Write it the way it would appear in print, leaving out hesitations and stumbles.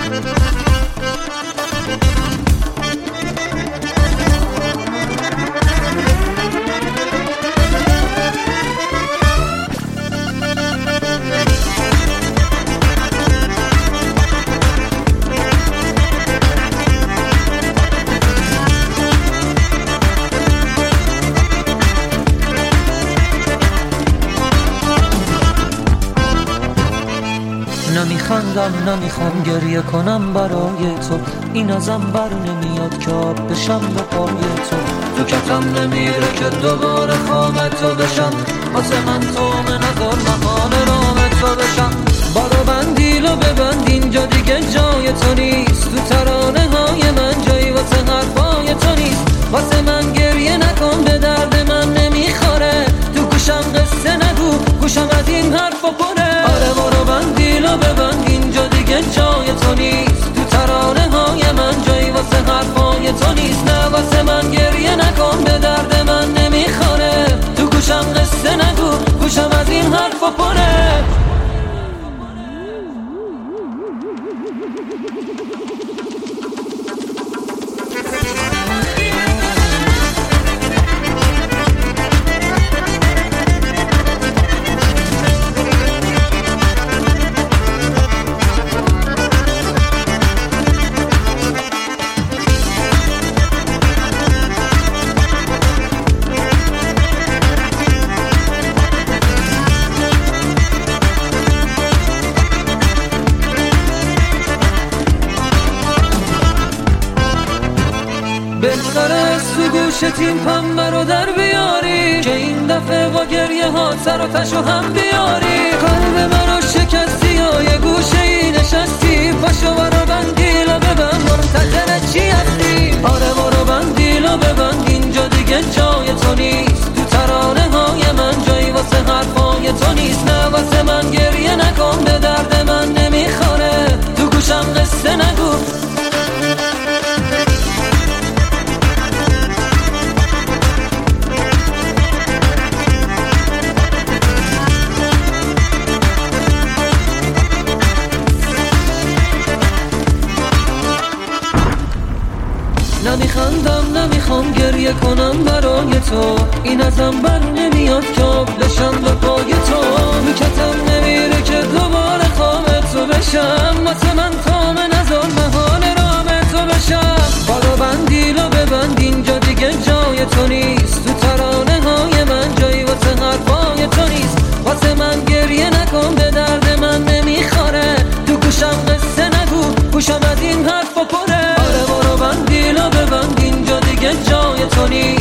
نمیخندم نمیخوام گریه کنم برای تو، این ازم بر نمیاد که آب بشم به پای تو. تو کتم نمیره که دوباره خواب تو بشم، واسه من تو نظر مهان رام تو بشم. بارو بندیلو ببند اینجا دیگه جای تو نیست، تو ترانه های من جایی واسه حرفای تو نیست. واسه من گریه نکن به درد من نمیخوره، تو گوشم قصه نگو گوشم از این حرفا پره. آره بارو بندیلو ببند اینجا دیگه جای تو نیست، تو ترانه های من جایی واسه حرفای تو نیست. نه واسه من گریه نکن به درد من نمیخوره، تو گوشم قصه نگو گوشم از این حرفا پره. بهتره تو گوشت این پنبه رو در بیاری، که این دفعه با گریه ها سر و تشو هم بیاری. قلب منو شکستی یا یه گوشه ای نشستی، پاشو برو بندیلو ببند منتظر چی هستی. آره برو بندیلو ببند اینجا دیگه جای تو نیست، تو ترانه های من جایی واسه حرفای تو نیست. نه واسه من گریه نکن به درد من نمیخوره، تو گوشم قصه نگو. نمیخندم نمیخوام گریه کنم برای تو، این ازم بر نمیاد که آب بشم به پای تو. میکتم نمیره که دوباره خواب تو بشم، واسه من تام نظر مهان رام تو بشم. بارو بندیلو ببند اینجا دیگه جای تو نیست، تو ترانه های من جایی واسه حرفای تو نیست. واسه من گریه نکن به درد من نمیخوره، تو گوشم قصه نگو گوشم از این حرفا پره. آره بارو بندیلو ببند اینجا دیگه جای تو نیست.